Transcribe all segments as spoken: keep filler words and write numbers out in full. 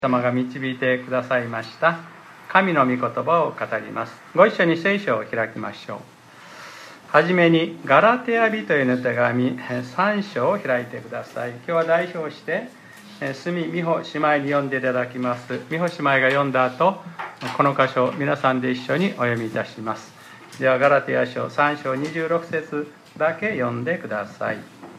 様が導いてくださいました神の御言葉を語ります。ご一緒に聖書を開きましょう。はじめにガラテヤ人への手紙さん章を開いてください。今日は代表して住美穂姉妹に読んでいただきます。美穂姉妹が読んだ後、この箇所皆さんで一緒にお読みいたします。ではガラテヤ書さん章にじゅうろく節だけ読んでください。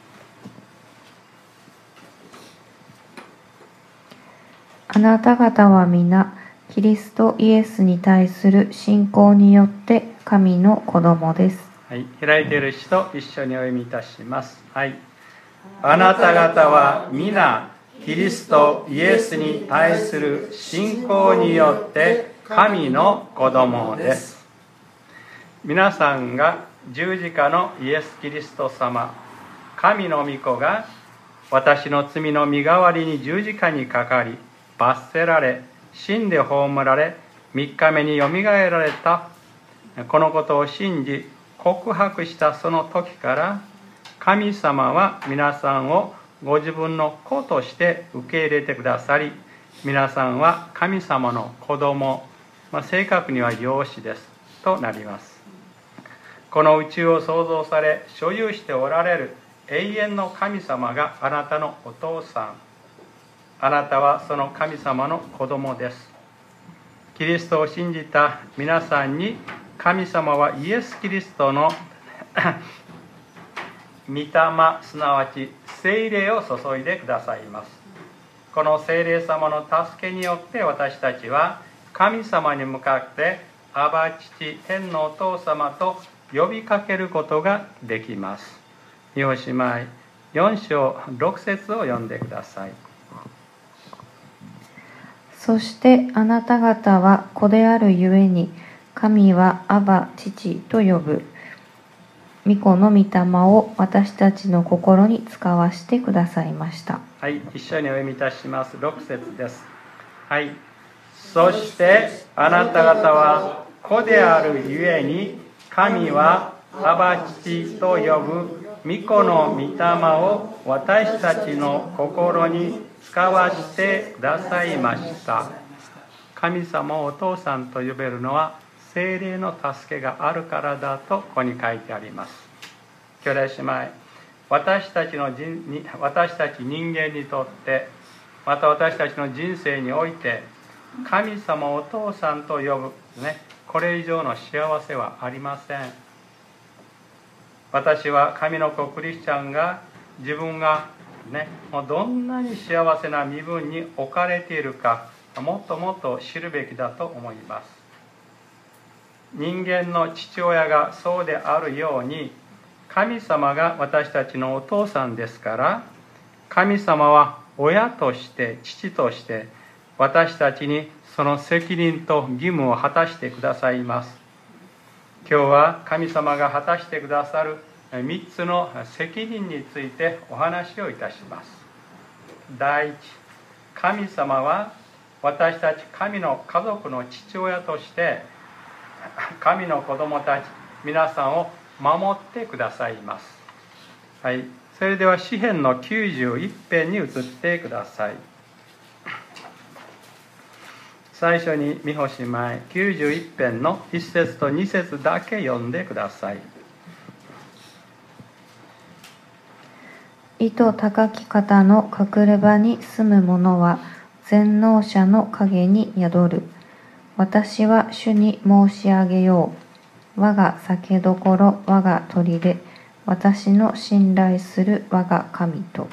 あなた方は皆キリストイエスに対する信仰によって神の子供です。 はい、開いている人一緒にお読みいたします。はい。あなた方は皆キリストイエスに対する信仰によって神の子供です。皆さんが十字架のイエス・キリスト様、神の御子が私の罪の身代わりに十字架にかかり、罰せられ、死んで葬られ、みっかめによみがえられた、このことを信じ告白したその時から、神様は皆さんをご自分の子として受け入れてくださり、皆さんは神様の子供、まあ、正確には養子ですとなります。この宇宙を創造され所有しておられる永遠の神様があなたのお父さん、あなたはその神様の子供です。キリストを信じた皆さんに神様はイエス・キリストの御霊、すなわち聖霊を注いでくださいます。この聖霊様の助けによって私たちは神様に向かってアバ父、天のお父様と呼びかけることができます。美穂姉妹よん章ろく節を読んでください。 そしてあなた方は子であるゆえに神はアバ父と呼ぶ。御子の御霊を私たちの心に使わしてくださいました。 はい、一緒にお読みいたします。ろく節です。はい。そしてあなた方は子であるゆえに神はアバ父と呼ぶ御子の御霊を私たちの心に使わしてくださいました。神様をお父さんと呼べるのは聖霊の助けがあるからだとここに書いてあります。兄弟姉妹、私たちの人私たち人間にとって、また私たちの人生において神様をお父さんと呼ぶ、ね、これ以上の幸せはありません。私は神の子クリスチャンが自分がね、もうどんなに幸せな身分に置かれているかもっともっと知るべきだと思います。人間の父親がそうであるように神様が私たちのお父さんですから、神様は親として父として私たちにその責任と義務を果たしてくださいます。今日は神様が果たしてくださるみっつの責任についてお話をいたします。第一、神様は私たち神の家族の父親として神の子供たち皆さんを守ってくださいます。はい、それでは詩編のきゅうじゅういち編に移ってください。最初に美穂姉妹きゅうじゅういち編のいち節とに節だけ読んでください。 意図高き方の隠れ場に住む者は全能者の影に宿る。私は主に申し上げよう。我が酒どころ、我が砦、私の信頼する我が神と。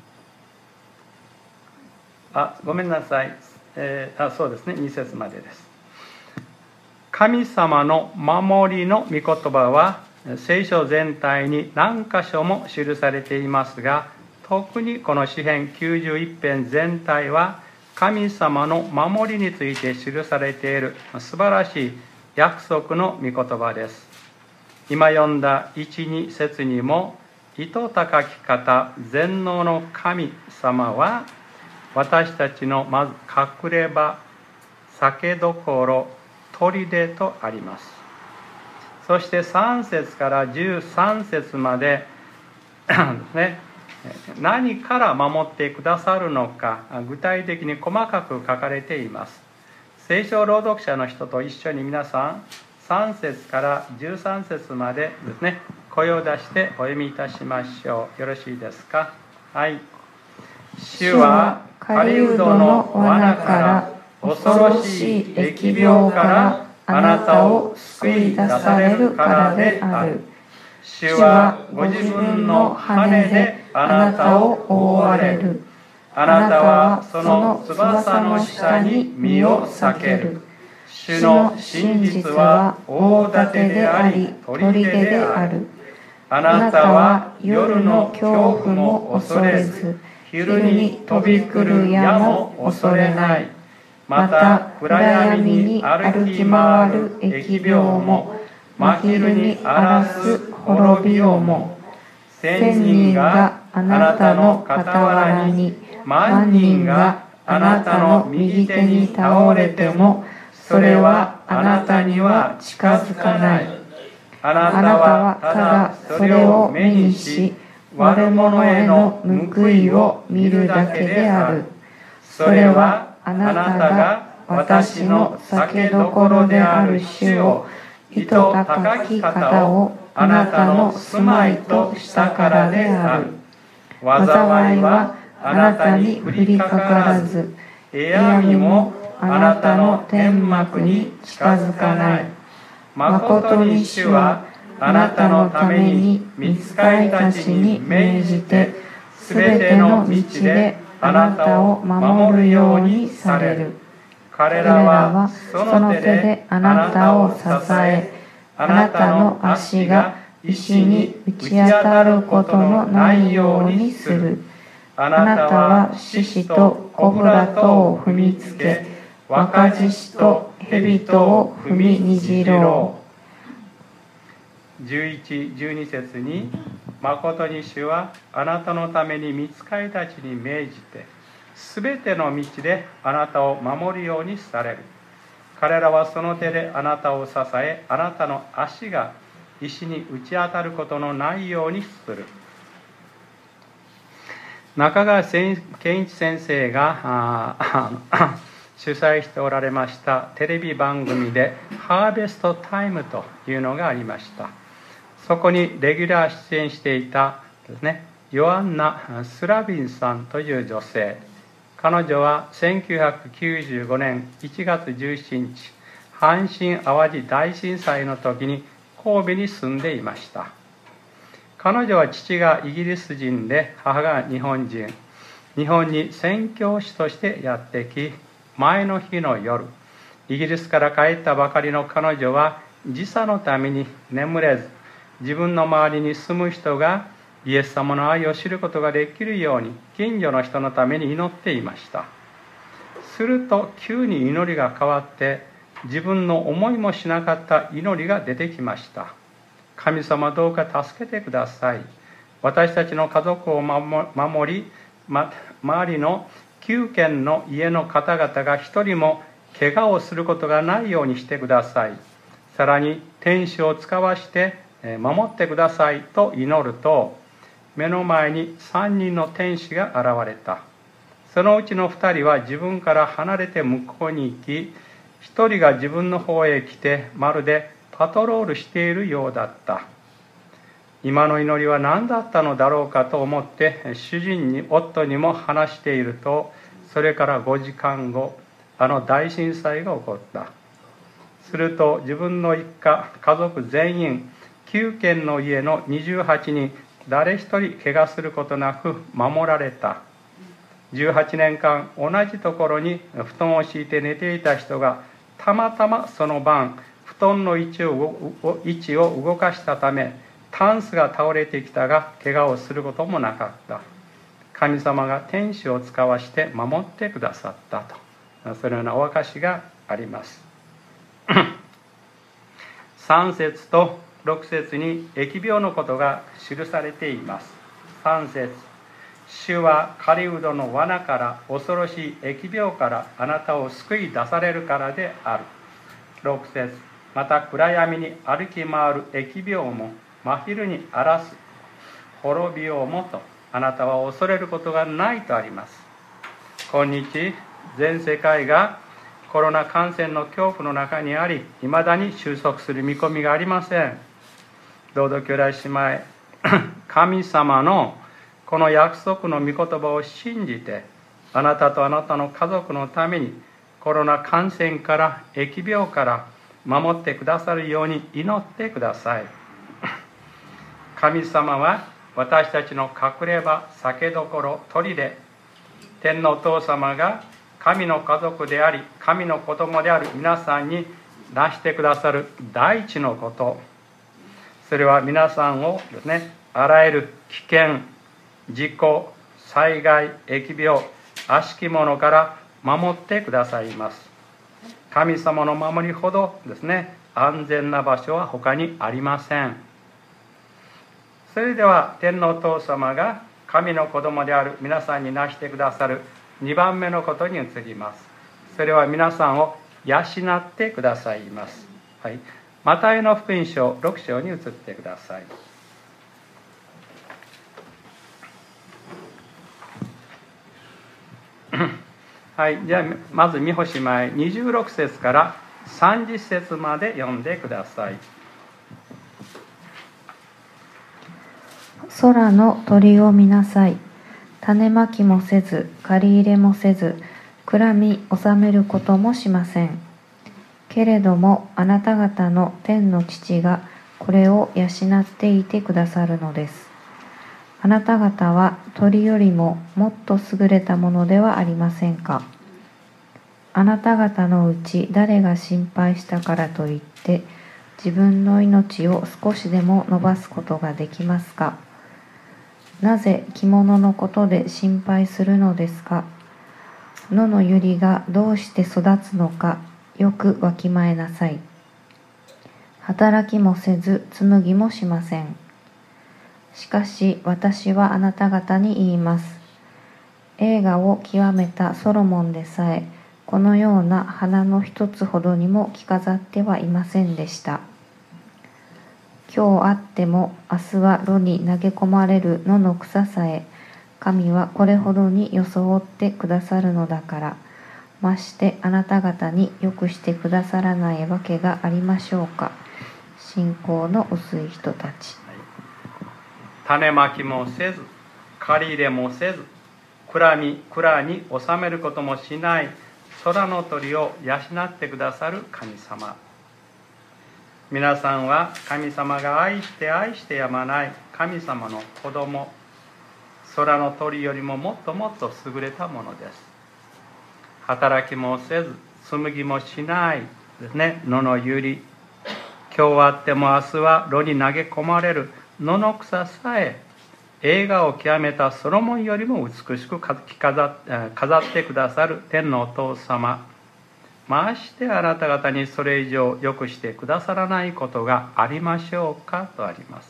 あ、ごめんなさい。えー、あ、そうですね、に節までです。神様の守りの御言葉は聖書全体に何箇所も記されていますが、特にこの詩編きゅうじゅういち編全体は神様の守りについて記されている素晴らしい約束の御言葉です。今読んだいち、に節にも、意図高き方全能の神様は私たちのまず隠れ場、酒どころ、砦とあります。そしてさん節からじゅうさん節までね、 何から守ってくださるのか、具体的に細かく書かれています。聖書朗読者の人と一緒に皆さんさん節からじゅうさん節までですね、声を出してお読みいたしましょう。よろしいですか。はい。主は狩人の罠から恐ろしい疫病からあなたを救い出されるからである。主はご自分の羽であなたを覆われる。あなたはその翼の下に身を避ける。主の真実は大盾であり砦である。あなたは夜の恐怖も恐れず、昼に飛び来る矢も恐れない。また暗闇に歩き回る疫病も、真昼に荒らす滅びをも。千人があなたの傍らに、万人があなたの右手に倒れても、それはあなたには近づかない。あなたはただそれを目にし、悪者への報いを見るだけである。それはあなたが私の酒どころである主を、糸高き方をあなたの住まいとしたからである。災いはあなたに降りかからず、嫌味もあなたの天幕に近づかない。まことに主はあなたのために御使いたちに命じて、すべての道であなたを守るようにされる。彼らはその手であなたを支え、あなたの足が石に打ち当たることのないようにする。あなたは獅子とコブラとを踏みつけ、若獅子と蛇とを踏みにじろう。じゅういち、じゅうに節に、まことに主はあなたのために御使いたちに命じて、すべての道であなたを守るようにされる。彼らはその手であなたを支え、あなたの足が石に打ち当たることのないようにする。中川健一先生が主催しておられましたテレビ番組でハーベストタイムというのがありました。そこにレギュラー出演していたですね、ヨアンナ・スラビンさんという女性。彼女はせんきゅうひゃくきゅうじゅうごねんいちがつじゅうしちにち、阪神・淡路大震災の時に神戸に住んでいました。彼女は父がイギリス人で母が日本人。日本に宣教師としてやってき、前の日の夜、イギリスから帰ったばかりの彼女は時差のために眠れず、自分の周りに住む人がイエス様の愛を知ることができるように近所の人のために祈っていました。すると急に祈りが変わって、自分の思いもしなかった祈りが出てきました。神様、どうか助けてください。私たちの家族を守り、ま、周りのきゅうけんの家の方々が一人も怪我をすることがないようにしてください。さらに天使を使わして守ってくださいと祈ると、目の前にさんにんの天使が現れた。そのうちのふたりは自分から離れて向こうに行き、ひとりが自分の方へ来て、まるでパトロールしているようだった。今の祈りは何だったのだろうかと思って、主人に夫にも話していると、それからごじかんご、あの大震災が起こった。すると自分の一家、家族全員、きゅうけんの家のにじゅうはちにん、誰一人怪我することなく守られた。じゅうはちねんかん同じところに布団を敷いて寝ていた人が、たまたまその晩布団の位置を位置を動かしたため、タンスが倒れてきたが怪我をすることもなかった。神様が天使を使わして守ってくださったと、そのようなお証しがあります。さん節とろく節に疫病のことが記されています。さん節、主は狩人の罠から恐ろしい疫病からあなたを救い出されるからである。ろく節、また暗闇に歩き回る疫病も真昼に荒らす滅びようもと、 あなたは恐れることがないとあります。今日全世界がコロナ感染の恐怖の中にあり、いまだに収束する見込みがありません。どうぞ兄弟姉妹、神様のこの約束の御言葉を信じて、あなたとあなたの家族のためにコロナ感染から疫病から守ってくださるように祈ってください。神様は私たちの隠れ場、酒どころ、砦、天のお父様が神の家族であり、神の子供である皆さんになしてくださる第一のこと、それは皆さんをですね、あらゆる危険、事故、災害、疫病、悪しきものから守ってくださいます。神様の守りほどですね、安全な場所は他にありません。それでは天のお父様が神の子供である皆さんになしてくださるにばんめのことに移ります。それは皆さんを養ってくださいます。はい、マタイの福音書ろく章に移ってください。はい、じゃあまず三星前にじゅうろく節からさんじゅっ節まで読んでください。 空の鳥を見なさい。種まきもせず、借り入れもせず、蔵に収めることもしません。けれどもあなた方の天の父がこれを養っていてくださるのです。あなた方は鳥よりももっと優れたものではありませんか。あなた方のうち誰が心配したからといって自分の命を少しでも伸ばすことができますか。なぜ着物のことで心配するのですか。野の百合がどうして育つのかよくわきまえなさい。働きもせず紡ぎもしません。しかし私はあなた方に言います。栄華を極めたソロモンでさえこのような花の一つほどにも着飾ってはいませんでした。今日あっても明日は炉に投げ込まれる野の草さえ神はこれほどに装ってくださるのだから、ましてあなた方によくしてくださらないわけがありましょうか。信仰の薄い人たち。 種まきもせず、借り入れもせず、蔵に蔵に収めることもしない空の鳥を養ってくださる神様。皆さんは神様が愛して愛してやまない神様の子供、空の鳥よりももっともっと優れたものです。働きもせず紡ぎもしないですね、野の百合、今日あっても明日は炉に投げ込まれる野の草さえ栄華を極めたソロモンよりも美しく飾ってくださる天のお父様、ましてあなた方にそれ以上よくしてくださらないことがありましょうかとあります。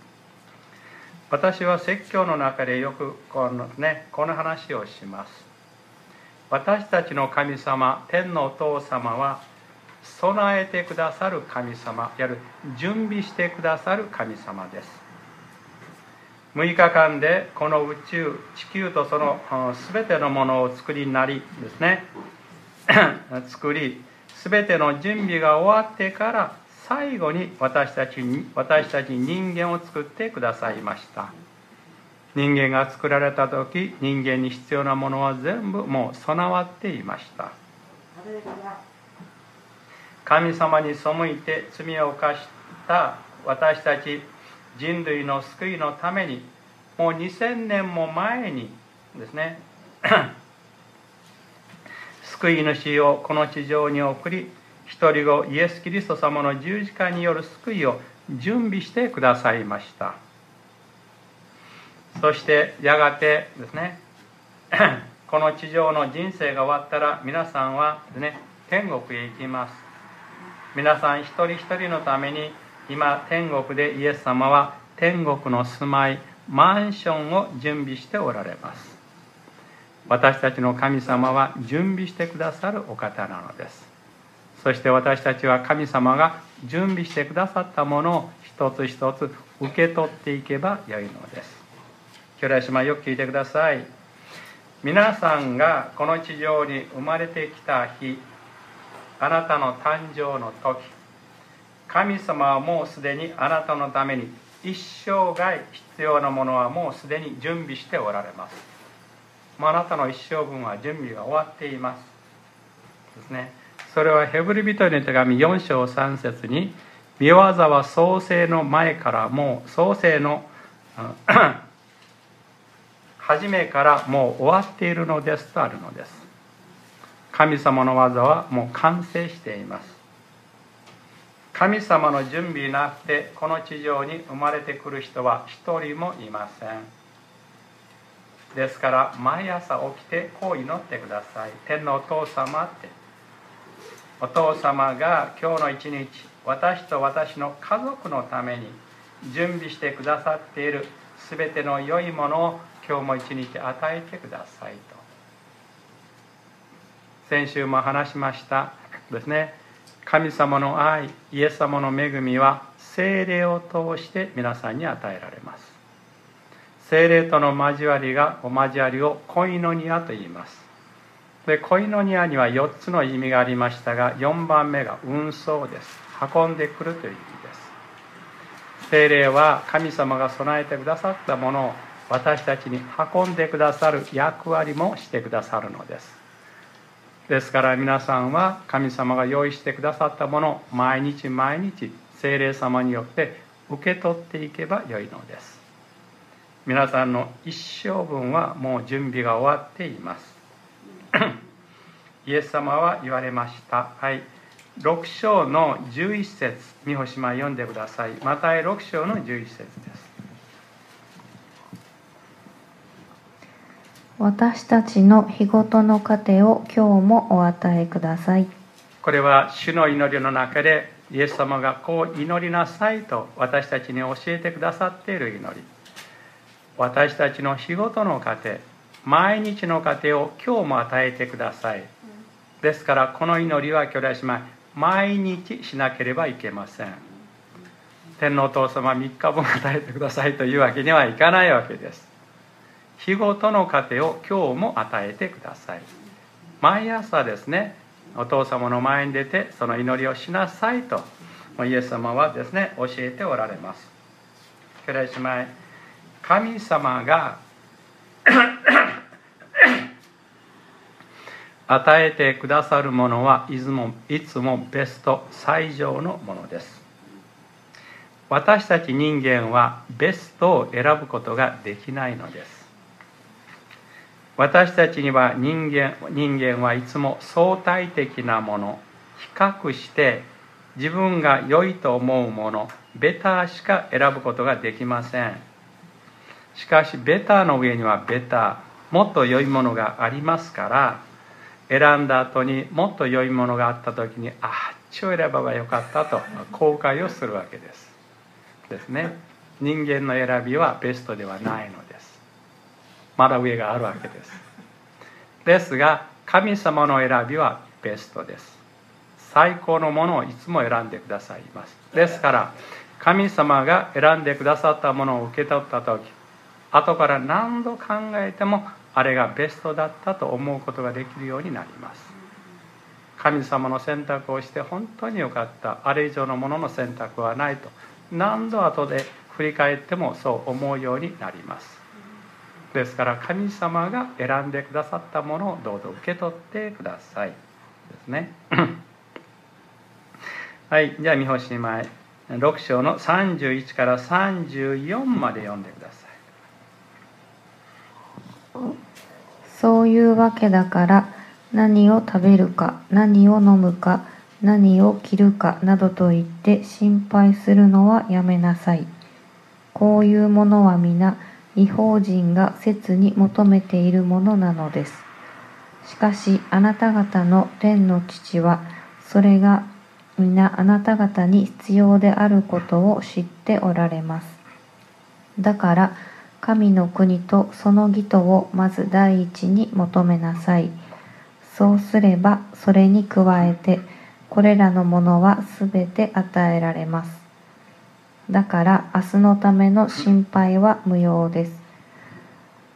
私は説教の中でよくこの、ね、この話をします。私たちの神様、天のお父様は備えてくださる神様、やる準備してくださる神様です。むいかかんでこの宇宙、地球とその全てのものを作りになりですね作り、全ての準備が終わってから最後に私たちに私たち人間を作ってくださいました。人間が作られた時、人間に必要なものは全部もう備わっていました。神様に背いて罪を犯した私たち人類の救いのために、もうにせんねんも前にですね救い主をこの地上に送り、一人子イエス・キリスト様の十字架による救いを準備してくださいました。そしてやがてですねこの地上の人生が終わったら皆さんはですね天国へ行きます。皆さん一人一人のために今天国でイエス様は天国の住まい、マンションを準備しておられます。私たちの神様は準備してくださるお方なのです。そして私たちは神様が準備してくださったものを一つ一つ受け取っていけばよいのです。 兄弟姉妹よく聞いてください。皆さんがこの地上に生まれてきた日、あなたの誕生の時、神様はもうすでにあなたのために一生涯必要なものはもうすでに準備しておられます。もうあなたの一生分は準備が終わっていますですね。それはヘブル人への手紙よん章さん節に、御業は創世の前からもう創世の初めからもう終わっているのですとあるのです。神様の技はもう完成しています。神様の準備なくてこの地上に生まれてくる人は一人もいません。ですから毎朝起きてこう祈ってください。天のお父様って、お父様が今日の一日、私と私の家族のために準備してくださっているすべての良いものを今日も一日与えてくださいと。先週も話しましたですね。神様の愛、イエス様の恵みは聖霊を通して皆さんに与えられます。聖霊との交わりがお交わりをコイノニアと言います。でコイノニアにはよっつの意味がありましたが、よんばんめが運送です。運んでくるという意味です。聖霊は神様が備えてくださったものを私たちに運んでくださる役割もしてくださるのです。ですから皆さんは神様が用意してくださったものを毎日毎日聖霊様によって受け取っていけばよいのです。皆さんの一生分はもう準備が終わっていますイエス様は言われました。はい、ろく章のじゅういち節、三星間読んでください。マタイろく章のじゅういち節です。 私たちの日ごとの糧を今日もお与えください。 これは主の祈りの中でイエス様がこう祈りなさいと私たちに教えてくださっている祈り。私たちの日ごとの糧、毎日の糧を今日も与えてください。ですからこの祈りは兄弟姉妹、毎日しなければいけません。天のお父様みっかぶん与えてくださいというわけにはいかないわけです。日ごとの糧を今日も与えてください。毎朝ですね、お父様の前に出てその祈りをしなさいとイエス様はですね教えておられます。兄弟姉妹、神様が与えてくださるものはいつもいつもベスト最上のものです。私たち人間はベストを選ぶことができないのです。私たちには人間、人間はいつも相対的なもの、比較して自分が良いと思うもの、ベターしか選ぶことができません。しかしベターの上にはベター、もっと良いものがありますから、選んだ後にもっと良いものがあった時に、ああ、あっちを選べばよかったと後悔をするわけです。ですね。人間の選びはベストではないのです。まだ上があるわけです。ですが神様の選びはベストです。最高のものをいつも選んでくださいます。ですから神様が選んでくださったものを受け取った時、後から何度考えてもあれがベストだったと思うことができるようになります。神様の選択をして本当によかった、あれ以上のものの選択はないと何度後で振り返ってもそう思うようになります。ですから神様が選んでくださったものをどうぞ受け取ってくださいですねはい、じゃあ三星前ろく章のさんじゅういちからさんじゅうよんまで読んでください。 そういうわけだから何を食べるか何を飲むか何を着るかなどと言って心配するのはやめなさい。こういうものは皆異邦人が切に求めているものなのです。しかしあなた方の天の父はそれが皆あなた方に必要であることを知っておられます。だから神の国とその義とをまず第一に求めなさい。そうすればそれに加えてこれらのものはすべて与えられます。だから明日のための心配は無用です。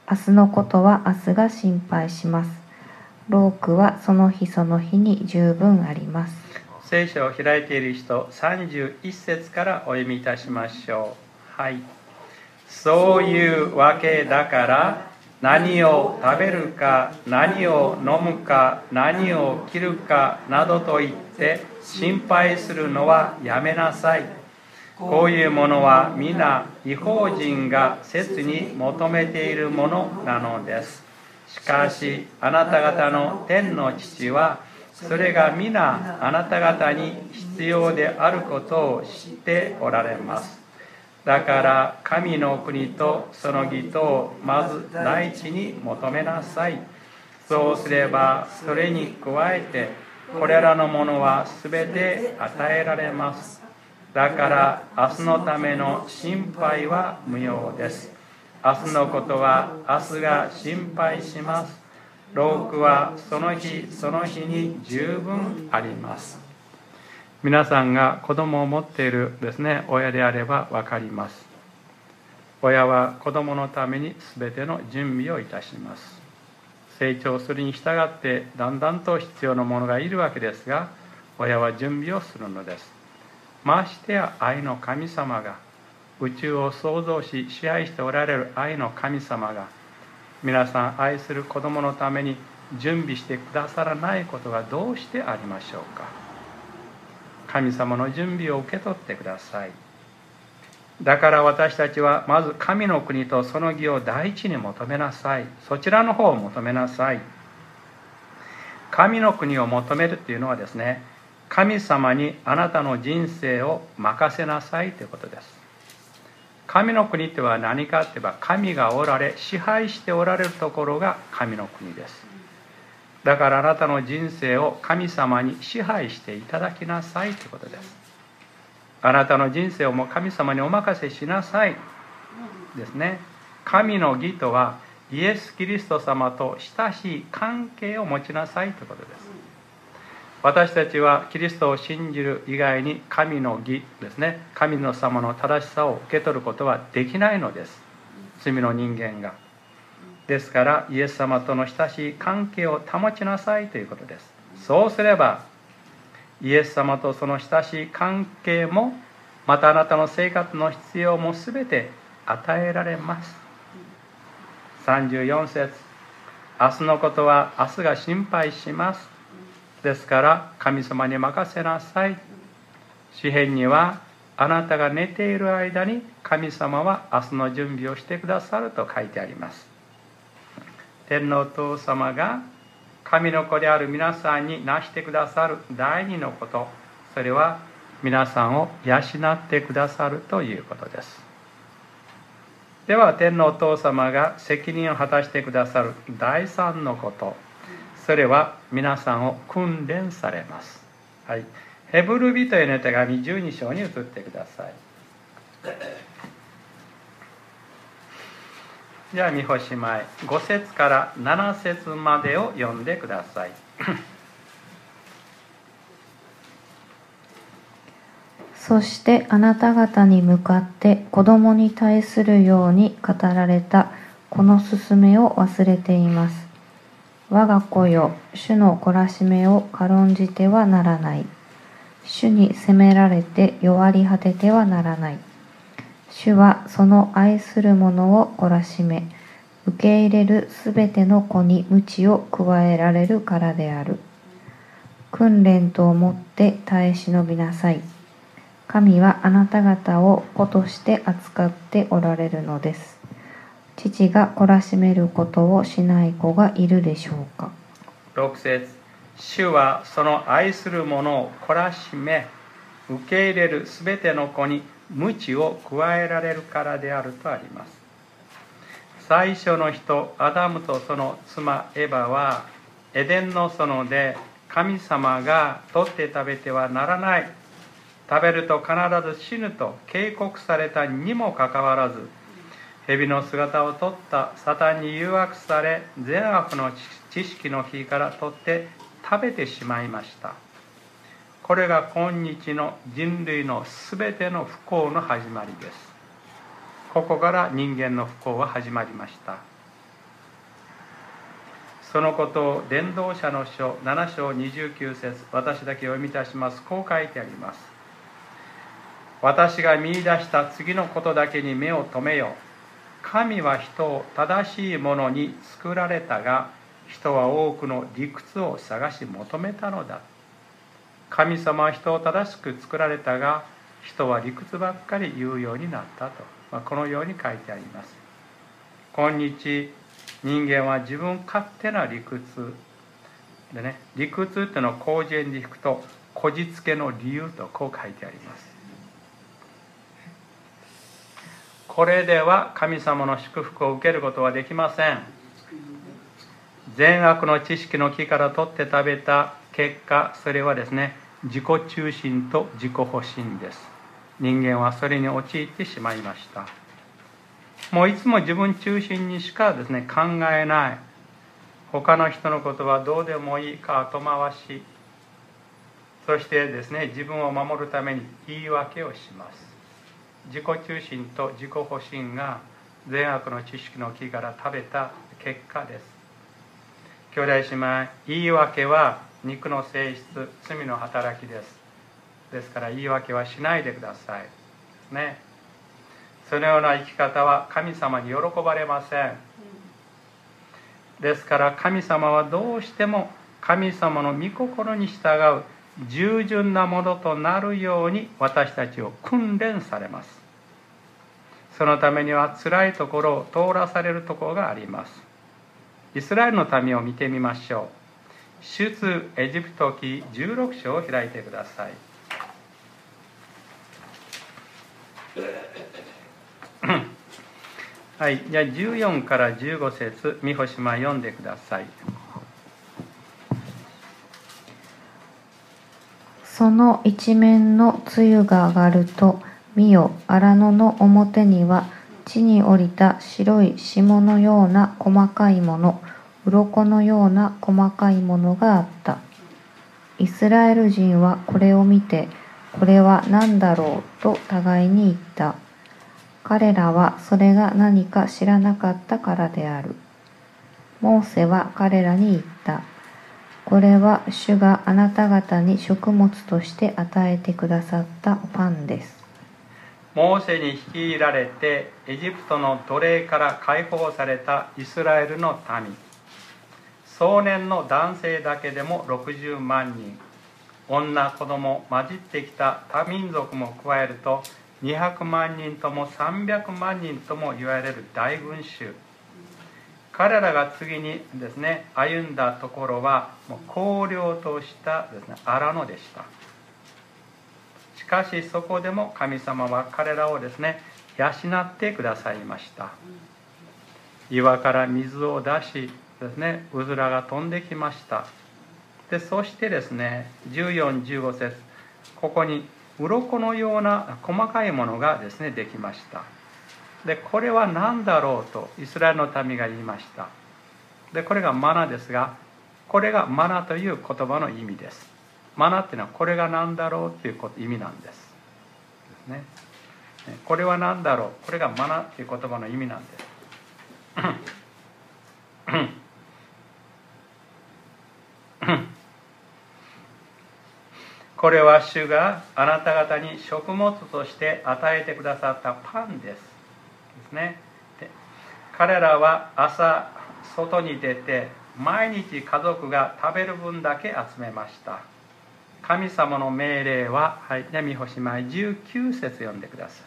明日のことは明日が心配します。労苦はその日その日に十分あります。 聖書を開いている人、さんじゅういっ節からお読みいたしましょう。はい。そういうわけだから、何を食べるか、何を飲むか、何を着るかなどと言って心配するのはやめなさい。こういうものは皆異邦人が切に求めているものなのです。しかしあなた方の天の父はそれが皆あなた方に必要であることを知っておられます。だから神の国とその義とをまず第一に求めなさい。そうすればそれに加えてこれらのものはすべて与えられます。だから明日のための心配は無用です。明日のことは明日が心配します。労苦はその日その日に十分あります。皆さんが子供を持っているですね、親であれば分かります。親は子供のために全ての準備をいたします。成長するに従ってだんだんと必要なものがいるわけですが、親は準備をするのです。ましてや愛の神様が、宇宙を創造し支配しておられる愛の神様が、皆さん愛する子供のために準備してくださらないことがどうしてありましょうか。神様の準備を受け取ってください。だから私たちはまず神の国とその義を第一に求めなさい。そちらの方を求めなさい。神の国を求めるというのはですね、神様にあなたの人生を任せなさいということです。神の国とは何かといえば、神がおられ支配しておられるところが神の国です。だからあなたの人生を神様に支配していただきなさいということです。あなたの人生をもう神様にお任せしなさいですね。神の義とはイエス・キリスト様と親しい関係を持ちなさいということです。私たちはキリストを信じる以外に神の義ですね、神の様の正しさを受け取ることはできないのです。罪の人間が。ですからイエス様との親しい関係を保ちなさいということです。そうすればイエス様とその親しい関係も、またあなたの生活の必要もすべて与えられます。さんじゅうよん節、明日のことは明日が心配します。ですから神様に任せなさい。詩編にはあなたが寝ている間に神様は明日の準備をしてくださると書いてあります。天皇父様が神の子である皆さんになしてくださる第二のこと、それは皆さんを養ってくださるということです。では天皇父様が責任を果たしてくださる第三のこと、それは皆さんを訓練されます。はい、ヘブル人への手紙じゅうに章に移ってください。じゃあ見干しまいご節からなな節までを読んでください。 そしてあなた方に向かって子供に対するように語られたこの勧めを忘れています。我が子よ、主の懲らしめを軽んじてはならない。主に責められて弱り果ててはならない。主はその愛する者を懲らしめ、受け入れるすべての子に鞭を加えられるからである。訓練と思って耐え忍びなさい。神はあなた方を子として扱っておられるのです。父が懲らしめることをしない子がいるでしょうか。 ろく節、主はその愛する者を懲らしめ、受け入れるすべての子に鞭を加えられるからであるとあります。最初の人アダムとその妻エバはエデンの園で神様が取って食べてはならない、食べると必ず死ぬと警告されたにもかかわらず、蛇の姿をとったサタンに誘惑され、善悪の知識の木から取って食べてしまいました。これが今日の人類のすべての不幸の始まりです。ここから人間の不幸は始まりました。 そのことを伝道者の書なな章にじゅうきゅう節、私だけ読みいたします。こう書いてあります。私が見出した次のことだけに目を留めよ。神は人を正しいものに作られたが、人は多くの理屈を探し求めたのだ。神様は人を正しく作られたが、人は理屈ばっかり言うようになったと、まあ、このように書いてあります。今日人間は自分勝手な理屈でね、理屈っていうのを広辞苑で引くと、こじつけの理由とこう書いてあります。これでは神様の祝福を受けることはできません。善悪の知識の木から取って食べた結果、それはですね、自己中心と自己保身です。人間はそれに陥ってしまいました。もういつも自分中心にしかですね、考えない。他の人のことはどうでもいいか後回し。そしてですね、自分を守るために言い訳をします。自己中心と自己保身が善悪の知識の木から食べた結果です。兄弟姉妹、言い訳は肉の性質、罪の働きです。ですから言い訳はしないでください。ね。そのような生き方は神様に喜ばれません。ですから神様はどうしても神様の御心に従う従順なものとなるように私たちを訓練されます。そのためには辛いところを通らされるところがあります。イスラエルの民を見てみましょう。出エジプト記じゅうろく章を開いてください。はい、じゃあじゅうよんからじゅうご節、美穂姉妹読んでください。 その一面の露が上がると、見よ、荒野の表には地に降りた白い霜のような細かいもの、鱗のような細かいものがあった。イスラエル人はこれを見て、これは何だろうと互いに言った。彼らはそれが何か知らなかったからである。モーセは彼らに言った。これは主があなた方に食物として与えてくださったパンです。 モーセに率いられてエジプトの奴隷から解放されたイスラエルの民。壮年の男性だけでもろくじゅうまんにん、女子供混じってきた多民族も加えるとにひゃくまんにんともさんびゃくまんにんとも言われる大群衆。彼らが次にですね、歩んだところはもう荒涼としたですね、荒野でした。しかしそこでも神様は彼らをですね、養ってくださいました。岩から水を出しですね、うずらが飛んできました。でそしてですね、じゅうよん、じゅうご節、ここに鱗のような細かいものがですね、できました。でこれは何だろうとイスラエルの民が言いました。でこれがマナですが、これがマナという言葉の意味です。マナっていうのはこれが何だろうという意味なんです。ですね。これは何だろう、これがマナという言葉の意味なんです。これは主があなた方に食物として与えてくださったパンです。ですね。で彼らは朝外に出て毎日家族が食べる分だけ集めました。神様の命令は、はい、じゃあ美穂姉妹じゅうきゅう節読んでくださ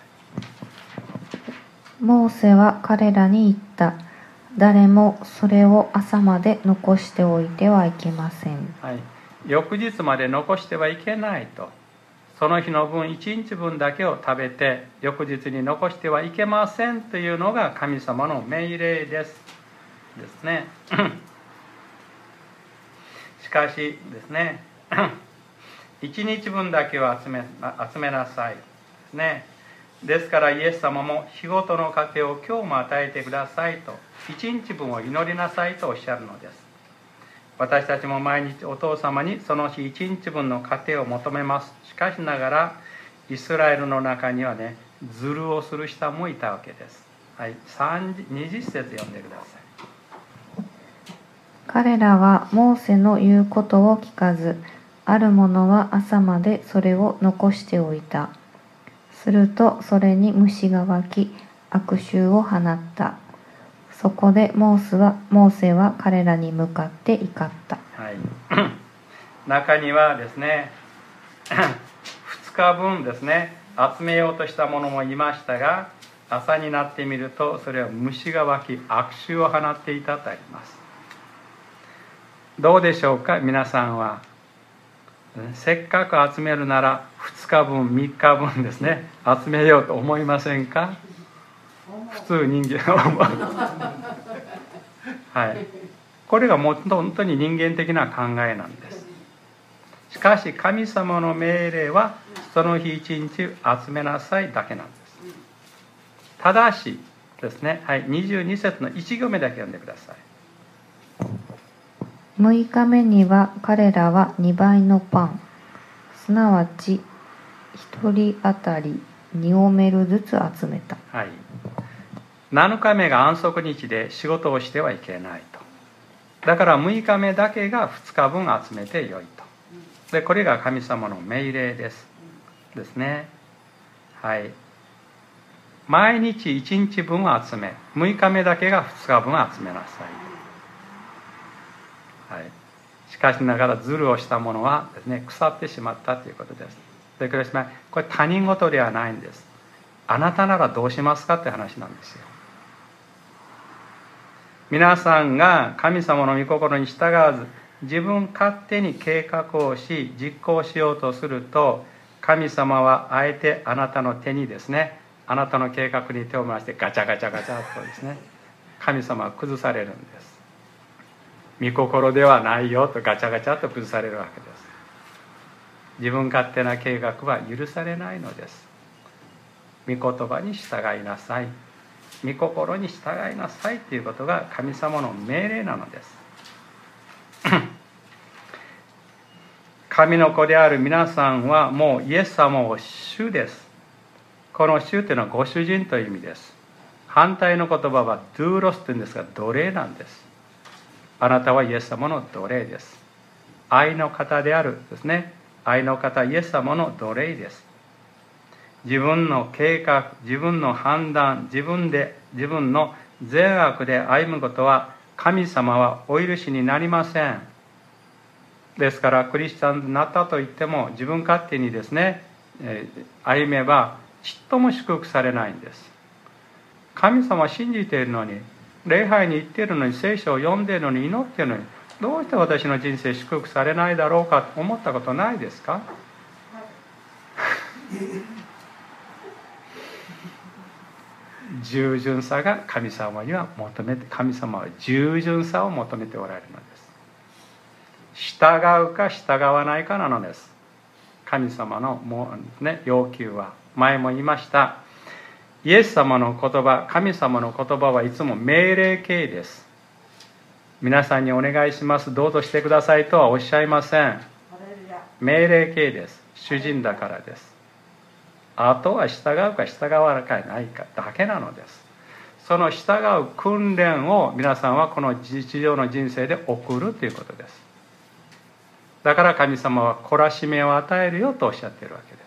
い。 モーセは彼らに言った。誰もそれを朝まで残しておいてはいけません。 はい、翌日まで残してはいけないと。その日の分いちにちぶんだけを食べて翌日に残してはいけませんというのが神様の命令ですですね。しかしですね、いちにちぶんだけを集め、集めなさいですね。ですからイエス様も日ごとの糧を今日も与えてくださいと、いちにちぶんを祈りなさいとおっしゃるのです。私たちも毎日お父様にその日いちにちぶんの糧を求めます。しかしながらイスラエルの中にはね、ズルをする人もいたわけです。はい、にじゅっ節読んでください。 彼らはモーセの言うことを聞かず、ある者は朝までそれを残しておいた。するとそれに虫が湧き、悪臭を放った。そこでモーセは、モーセは彼らに向かって怒った。 はい、中にはですねふつかぶんですね集めようとしたものもいましたが、朝になってみるとそれは虫が湧き悪臭を放っていたとあります。どうでしょうか、皆さんは。せっかく集めるならふつかぶんみっかぶんですね集めようと思いませんか。普通人間は思うはい、これがもう本当に人間的な考えなんです。しかし神様の命令はその日一日集めなさいだけなんです。ただしですね、はい、にじゅうに節のいち行目だけ読んでください。 むいかめには彼らはにばいのパン、すなわちひとり当たりにオメルずつ集めた。 はい、なのかめが安息日で仕事をしてはいけないと。だからむいかめだけがふつかぶん集めてよいと。でこれが神様の命令ですですね。はい、毎日いちにちぶんを集め、むいかめだけがふつかぶん集めなさい。はい、しかしながらズルをしたものはですね腐ってしまったということです。でこれこれ他人事ではないんです。あなたならどうしますかって話なんですよ。皆さんが神様の御心に従わず自分勝手に計画をし実行しようとすると、神様はあえてあなたの手にですね、あなたの計画に手を回してガチャガチャガチャとですね、神様は崩されるんです。御心ではないよとガチャガチャと崩されるわけです。自分勝手な計画は許されないのです。御言葉に従いなさい、御心に従いなさいということが神様の命令なのです神の子である皆さんはもうイエス様を主です。この主というのはご主人という意味です。反対の言葉はドゥーロスというんですが奴隷なんです。あなたはイエス様の奴隷です。愛の方であるですね、愛の方イエス様の奴隷です。自分の計画、自分の判断、自分で自分の善悪で歩むことは神様はお許しになりません。ですからクリスチャンになったといっても自分勝手にですね歩めばちっとも祝福されないんです。神様は信じているのに、礼拝に行っているのに、聖書を読んでいるのに、祈っているのに、どうして私の人生祝福されないだろうかと思ったことないですか？従順さが神様には求めて、神様は従順さを求めておられるのです。従うか従わないかなのです。神様のもう、ね、要求は。前も言いました。イエス様の言葉、神様の言葉はいつも命令形です。皆さんにお願いします、どうぞしてくださいとはおっしゃいません。命令形です。主人だからです。あとは従うか従わないかだけなのです。その従う訓練を皆さんはこの地上の人生で送るということです。だから神様は懲らしめを与えるよとおっしゃっているわけです。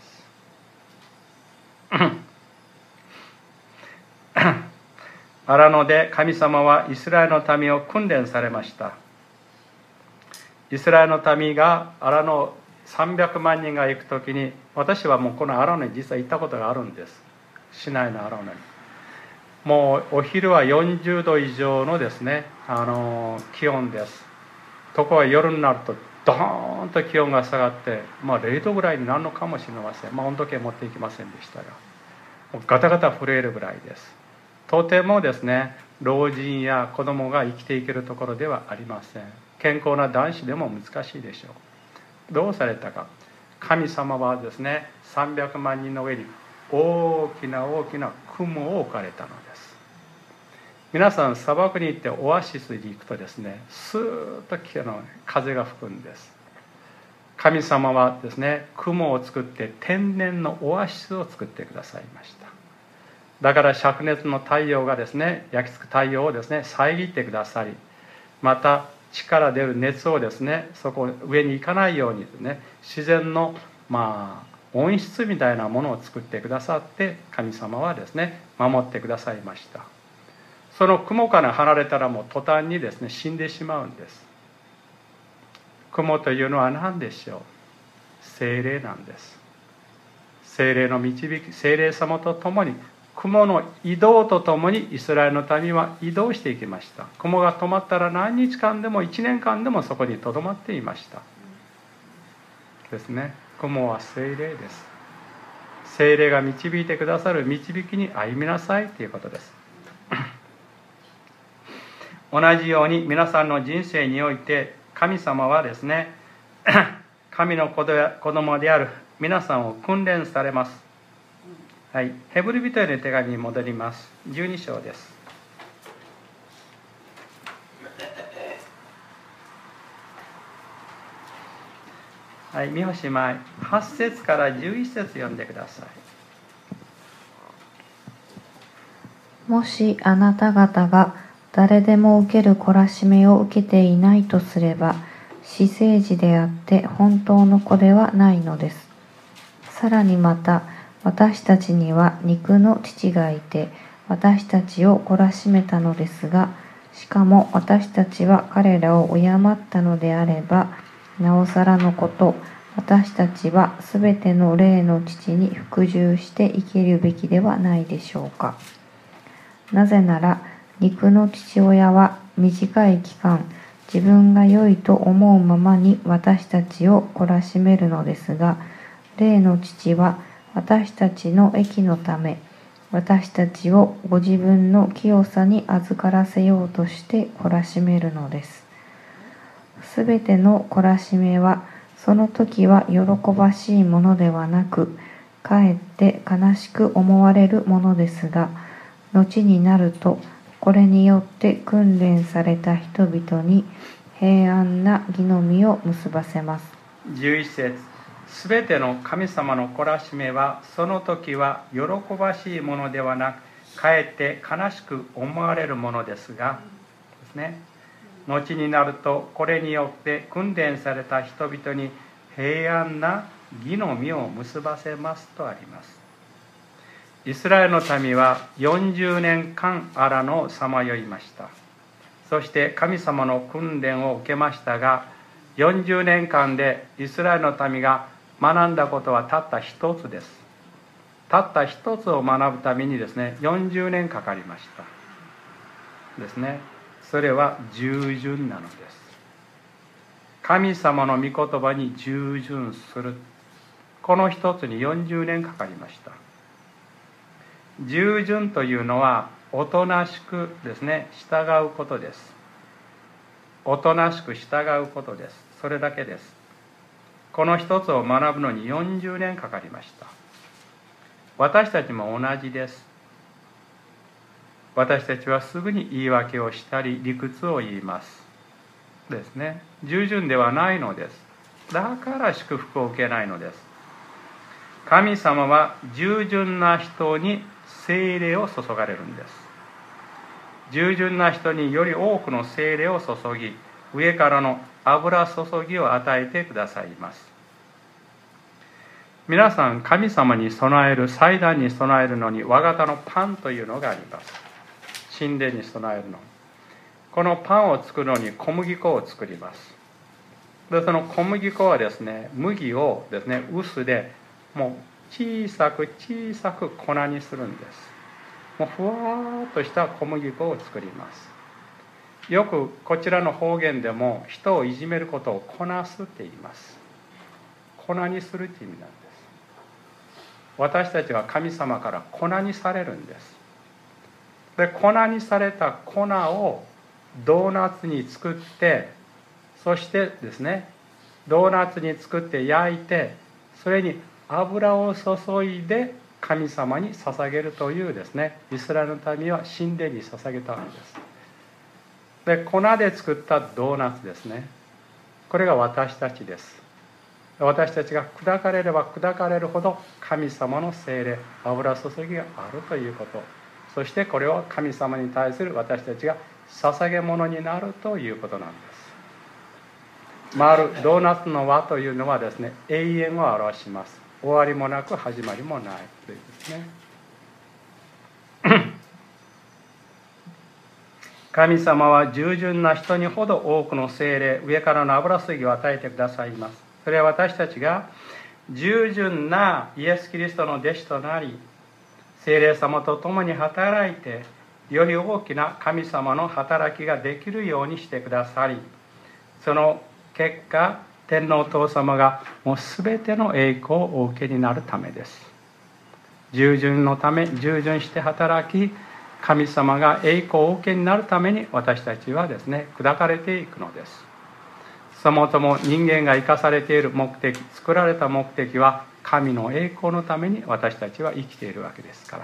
荒野で神様はイスラエルの民を訓練されました。イスラエルの民が荒野さんびゃくまんにんが行くときに、私はもうこの荒野に実は行ったことがあるんです。市内の荒野に。もうお昼はよんじゅうど以上のですね、あの気温です。ところが夜になるとドーンと気温が下がって、まあ、れいどぐらいになるのかもしれません。まあ、温度計持っていきませんでしたが、もうガタガタ震えるぐらいです。とてもですね、老人や子供が生きていけるところではありません。健康な男子でも難しいでしょう。どうされたか。神様はですね、さんびゃくまんにんの上に大きな大きな雲を置かれたのです。皆さん砂漠に行ってオアシスに行くとですね、スーッと風が吹くんです。神様はですね、雲を作って天然のオアシスを作ってくださいました。だから灼熱の太陽がですね、焼き付く太陽をですね遮ってくださり、また地から出る熱をですね、そこ上に行かないようにですね、自然のまあ温室みたいなものを作ってくださって、神様はですね守ってくださいました。その雲から離れたらもう途端にですね死んでしまうんです。雲というのは何でしょう。聖霊なんです。聖霊の導き、聖霊様と共に、雲の移動とともにイスラエルの民は移動していきました。雲が止まったら何日間でもいちねんかんでもそこにとどまっていましたですね。雲は聖霊です。聖霊が導いてくださる導きに歩みなさいということです同じように皆さんの人生において神様はですね神の子供である皆さんを訓練されます。はい、ヘブル人への手紙に戻ります。じゅうに章です。はい、三星舞はち節からじゅういち節読んでください。 もしあなた方が誰でも受ける懲らしめを受けていないとすれば、私生児であって本当の子ではないのです。さらにまた、私たちには肉の父がいて、私たちを懲らしめたのですが、しかも私たちは彼らを敬ったのであれば、なおさらのこと、私たちはすべての霊の父に服従して生きるべきではないでしょうか。なぜなら、肉の父親は短い期間、自分が良いと思うままに私たちを懲らしめるのですが、霊の父は私たちの益のため、私たちをご自分の清さに預からせようとして懲らしめるのです。すべての懲らしめは、その時は喜ばしいものではなく、かえって悲しく思われるものですが、後になると、これによって訓練された人々に平安な義の実を結ばせます。 じゅういち節、すべての神様の懲らしめは、その時は喜ばしいものではなく、かえって悲しく思われるものですが、ですね。後になると、これによって訓練された人々に平安な義の実を結ばせますとあります。イスラエルの民はよんじゅうねんかん荒野をさまよいました。そして神様の訓練を受けましたが、よんじゅうねんかんでイスラエルの民が学んだことはたった一つです。たった一つを学ぶためにですね、よんじゅうねんかかりましたですね。それは従順なのです。神様の御言葉に従順する、この一つによんじゅうねんかかりました。従順というのはおとなしくですね、従うことです。おとなしく従うことです。それだけです。この一つを学ぶのによんじゅうねんかかりました。私たちも同じです。私たちはすぐに言い訳をしたり理屈を言いますですね。従順ではないのです。だから祝福を受けないのです。神様は従順な人に聖霊を注がれるんです。従順な人により多くの聖霊を注ぎ、上からの油注ぎを与えてくださいます。皆さん、神様に備える、祭壇に備えるのに和型のパンというのがあります。神殿に備えるの。このパンを作るのに小麦粉を作ります。で、その小麦粉はですね、麦をですね、臼でもう小さく小さく粉にするんです。もうふわーっとした小麦粉を作ります。よくこちらの方言でも人をいじめることをこなすって言います。粉にするって意味なんです。私たちは神様から粉にされるんです。で、粉にされた粉をドーナツに作って、そしてですね、ドーナツに作って焼いて、それに油を注いで神様に捧げるというですね、イスラエルの民は神殿に捧げたんです。で、粉で作ったドーナツですね。これが私たちです。私たちが砕かれれば砕かれるほど神様の聖霊、油注ぎがあるということ。そしてこれは神様に対する私たちが捧げ物になるということなんです。 丸ドーナツの輪というのはですね、永遠を表します。終わりもなく始まりもないというですね。神様は従順な人にほど多くの聖霊、上からの油注ぎを与えてくださいます。それは私たちが従順なイエス・キリストの弟子となり、聖霊様と共に働いて、より大きな神様の働きができるようにしてくださり、その結果、天皇お父様がもうすべての栄光をお受けになるためです。従順のため、従順して働き、神様が栄光をお受けになるために私たちはですね、砕かれていくのです。そもそも人間が生かされている目的、作られた目的は神の栄光のために私たちは生きているわけですから。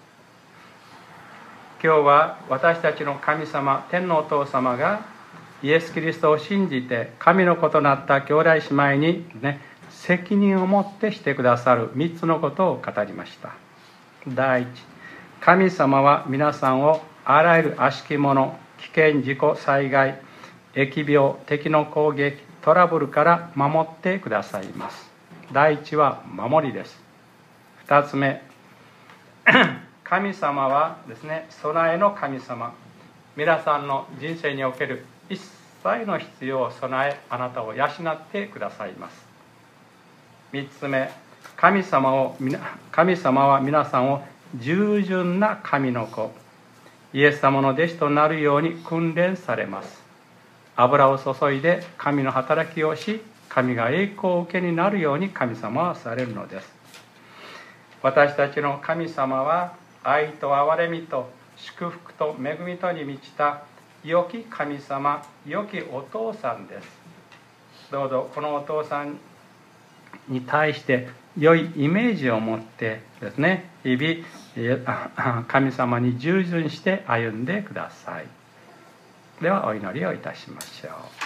今日は私たちの神様、天のお父様がイエス・キリストを信じて神の子となった兄弟姉妹に、ね、責任を持ってしてくださるみっつのことを語りました。第一、神様は皆さんをあらゆる悪しきもの、危険、事故、災害、疫病、敵の攻撃、トラブルから守ってくださいます。第一は守りです。二つ目、神様はですね、備えの神様。皆さんの人生における一切の必要を備え、あなたを養ってくださいます。三つ目、神様を神様は皆さんを従順な神の子、イエス様の弟子となるように訓練されます。油を注いで神の働きをし、神が栄光を受けになるように神様はされるのです。私たちの神様は愛と憐れみと祝福と恵みとに満ちた良き神様、良きお父さんです。どうぞこのお父さんに対して良いイメージを持ってですね、日々神様に従順して歩んでください。ではお祈りをいたしましょ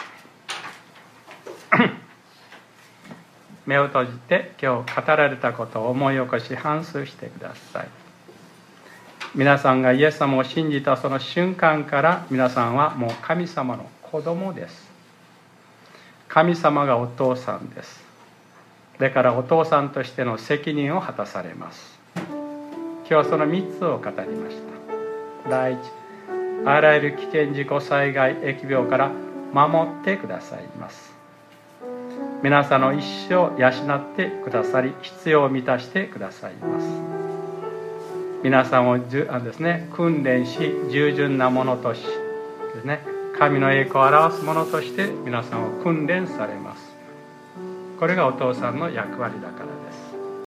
う。目を閉じて今日語られたことを思い起こし反芻してください。皆さんがイエス様を信じたその瞬間から皆さんはもう神様の子供です。神様がお父さんです。だからお父さんとしての責任を果たされます。今日はそのみっつを語りました。第一、あらゆる危険、事故、災害、疫病から守ってくださいます。皆さんの一生養ってくださり、必要を満たしてくださいます。皆さんをじゅあですね、訓練し、従順なものとしですね、神の栄光を表すものとして皆さんを訓練されます。これがお父さんの役割だからです。